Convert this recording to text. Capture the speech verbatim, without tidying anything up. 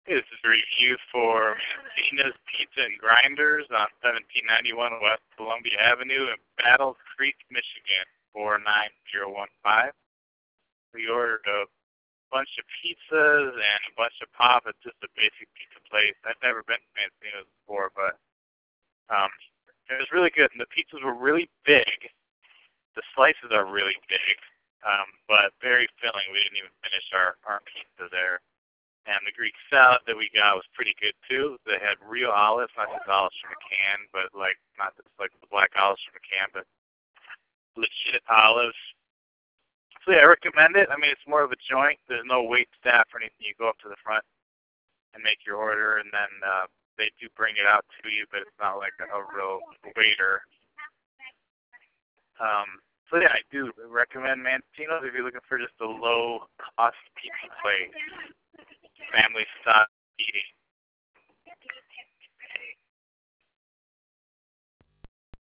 This is a review for Dina's Pizza and Grinders on seventeen ninety-one West Columbia Avenue in Battle Creek, Michigan, four nine zero one five. We ordered a bunch of pizzas and a bunch of pop. It's just a basic pizza place. I've never been to Mancino's before, but um, it was really good. And the pizzas were really big. The slices are really big, um, but very filling. We didn't even finish our, our pizza there. And the Greek salad that we got was pretty good, too. They had real olives, not just olives from a can, but like, not just like the black olives from a can, but legit olives. So, yeah, I recommend it. I mean, it's more of a joint. There's no wait staff or anything. You go up to the front and make your order, and then uh, they do bring it out to you, but it's not like a, a real waiter. Um, so, yeah, I do recommend Mancino's if you're looking for just a low-cost pizza place. Family style eating.